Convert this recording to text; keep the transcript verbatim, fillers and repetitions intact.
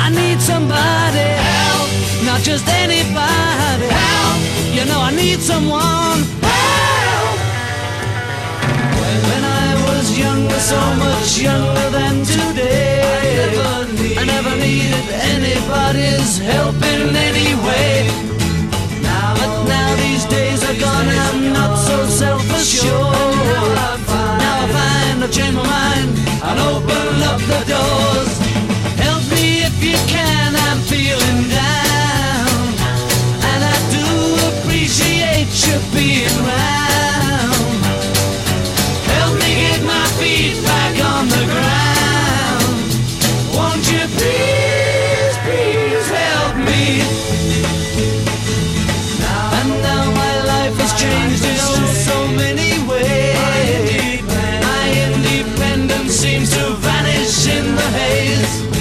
I need somebody help, not just anybody help. You know I need someone help. When I was younger, so much younger than today, I never, need, I never needed anybody's help in any way. Now, but now these days are gone, I'm not so self-assured. Now I find, now I find I've changed my mind, I'll open up the doors. Help me if you can, I'm feeling down, and I do appreciate you being round. Help me get my feet back on the ground. Won't you please, please help me? And now my life has changed in oh so many ways. My independence seems to vanish in the haze.